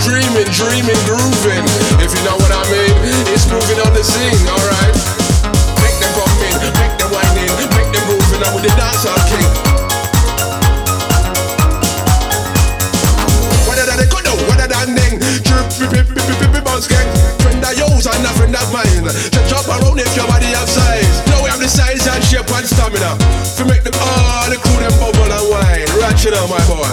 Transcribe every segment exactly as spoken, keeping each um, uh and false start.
dreaming, dreaming, grooving. If you know what I mean, it's moving on the scene, alright. Make them come in, make them whine in, make them moving on with the dancehall king. What did they could do? What did I ding? Drip, pip, pip, pip, pip, pip, bounce gang. Friend of yours and a friend of mine. Just jump around if your body have size. Now we have the size and shape and stamina. To make them all the crew them bubble and wine. Ratchet on my boy.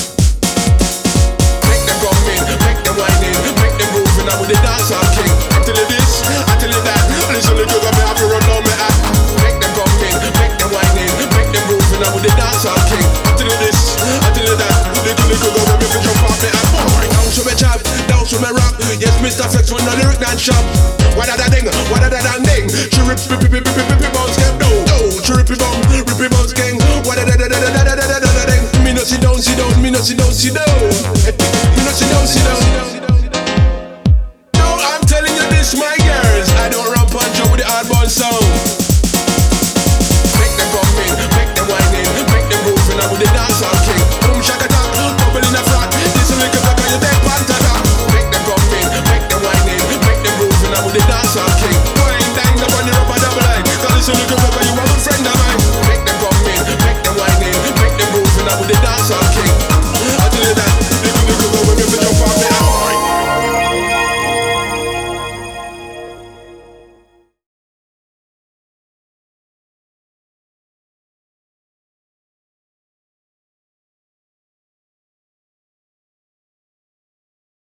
Make them come in, make them whine in, make them moving on with the dancehall king. I tell you this, I tell you that. Listen to you, me have to run on me act. Make them come in, make them whine in, make them moving on with the dancehall king. I tell you this, I tell you that. Little little go me fi jump off me act. Down to me chop, down to me rap. Yes, Mister Flex when the lyric dance shop. What a da ding, what a da da ding. Chirip, pip, pip, pip, pip, pip, bounce gang. No, no, chirip, bum, rip, bounce gang. What a da da da da da da da da da ding. Me no sit down, sit down, me no sit down, sit down. Me no sit down, sit down. No, I'm telling you this, my girls. I don't run punch out with the hardball sound. Make them come in, make them whine in, make them moving out with the dancehall king. Boom shaka attack, bubble in a flat. This is little back on your deck, pantata. Make them come in, make them whine in, make them moving out with the dancehall king. Wine, dang, up on the rubber double line. Cause this is little